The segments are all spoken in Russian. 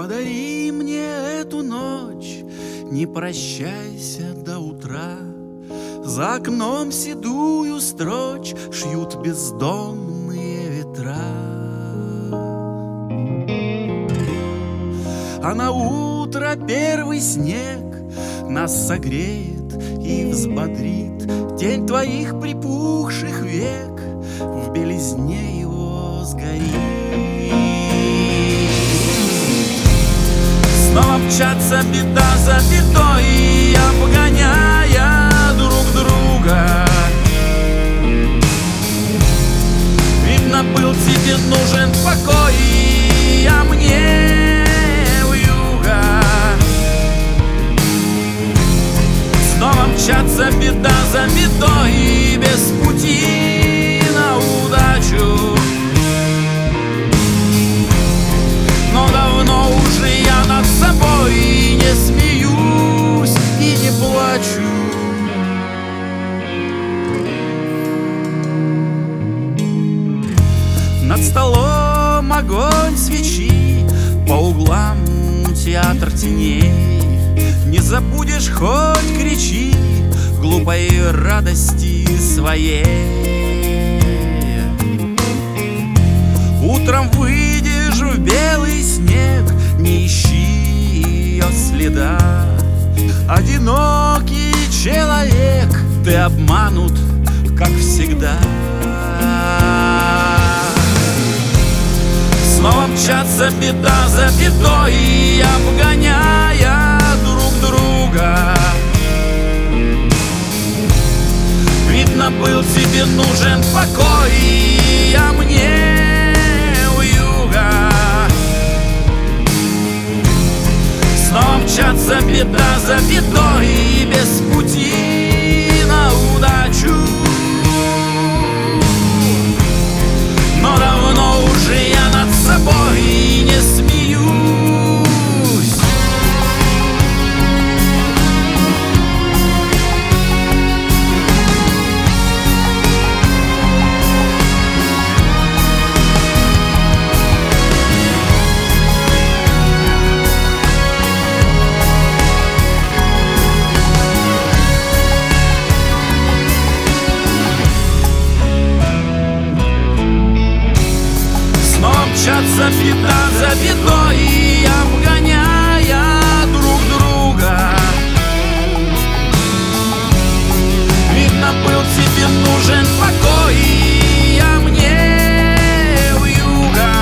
Подари мне эту ночь, не прощайся до утра. За окном седую строчь шьют бездомные ветра. А на утро первый снег нас согреет и взбодрит. Тень твоих припухших век в белизне его сгорит. Снова мчатся беда за бедой, обгоняя друг друга. Видно, был тебе нужен покой, а мне вьюга. Снова мчатся беда за бедой, без пути на удачу. Но давно уже я над собой не смеюсь и не плачу. Над столом огонь свечи, по углам театр теней. Не забудешь, хоть кричи, глупой радости своей. Утром выйдешь в белый снег, не ищи ее следа. Одинокий человек, ты обманут, как всегда. Снова мчатся беда за бедой, обгоняя друг друга. Видно, был тебе нужен покой, а мне вьюга. Снова мчатся беда за бедой, без пути на удачу. Но давно уже я над собой не смеюсь. Мчатся беда за бедой, обгоняя друг друга. Видно, был тебе нужен покой, а мне вьюга.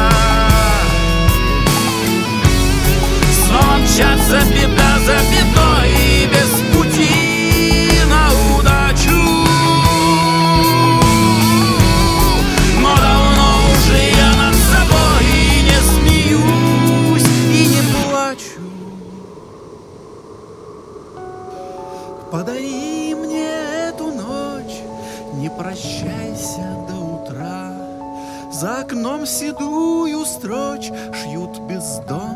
Снова мчатся беда за бедой, без пути на удачу. Но давно уже я над собой не смеюсь и не плачу. Подари мне эту ночь, не прощайся до утра. За окном седую строчь шьют бездомные